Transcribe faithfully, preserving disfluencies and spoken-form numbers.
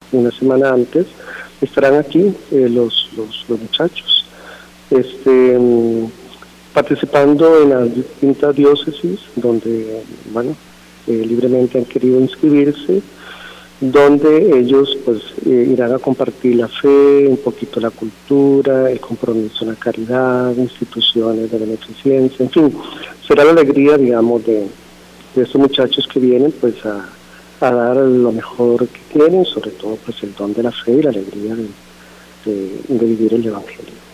una semana antes, estarán aquí eh, los, los, los muchachos, este, participando en las distintas diócesis donde, bueno, eh, libremente han querido inscribirse, donde ellos pues eh, irán a compartir la fe, un poquito la cultura, el compromiso en la caridad, instituciones de beneficencia, en fin, será la alegría, digamos, de, de estos muchachos que vienen pues a, a dar lo mejor que tienen, sobre todo pues el don de la fe y la alegría de, de, de vivir el Evangelio.